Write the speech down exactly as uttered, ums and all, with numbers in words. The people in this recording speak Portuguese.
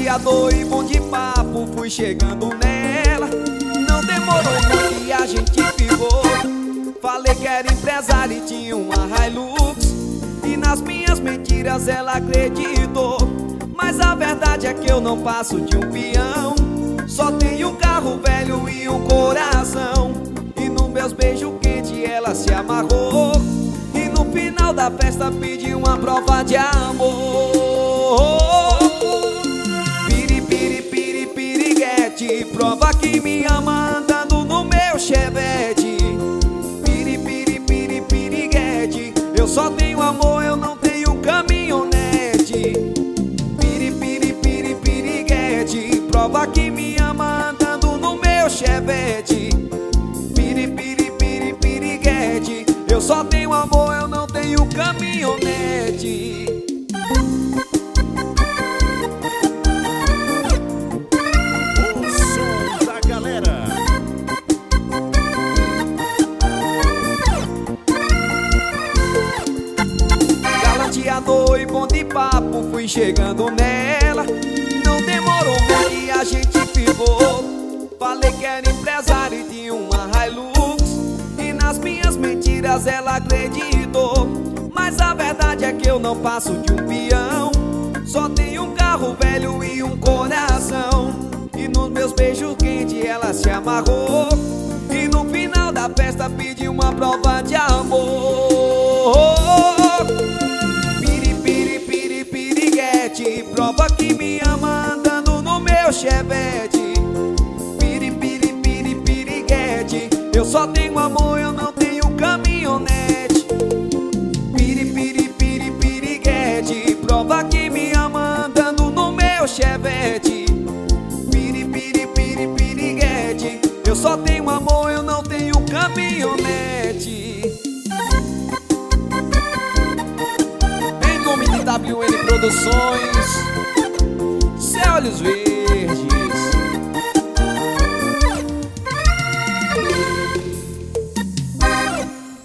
Galanteador e bom de papo, fui chegando nela. Não demorou muito e a gente ficou. Falei que era empresário e tinha uma Hilux, e nas minhas mentiras ela acreditou. Mas a verdade é que eu não passo de um peão. Só tenho um carro velho e um coração. E nos meus beijos quentes ela se amarrou. E no final da festa pediu uma prova de amor. Piri, piri, piri, piriguete, prova que me ama andando no meu Chevette. Piri, piri, piri, piriguete, eu só tenho amor, eu não tenho caminhonete. Piri, piri, piri, piriguete, prova que me ama andando no meu Chevette. Piri, piri, piri, piriguete, eu só tenho amor, eu não tenho caminhonete. O som da galera. Galanteador e bom de papo, fui chegando nela. Não demorou muito e a gente ficou. Falei que era empresário e tinha uma Hilux, e nas minhas mentiras ela acreditou. Mas a verdade é que eu não passo de um peão. Só tenho um carro velho e um coração. E nos meus beijos quentes ela se amarrou. E no final da festa pediu uma prova de amor. Piri, piri, piri, piriguete, prova que me ama andando no meu Chevette. Piri, piri, piri, piriguete, eu só tenho amor, eu não tenho caminhonete. Piri, piri, piri, piriguete, prova que me ama andando no meu Chevette. Piri, piri, piri, piriguete, eu só tenho amor, eu não tenho caminhonete. Em nome de W N Produções, Céu Olhos Verdes.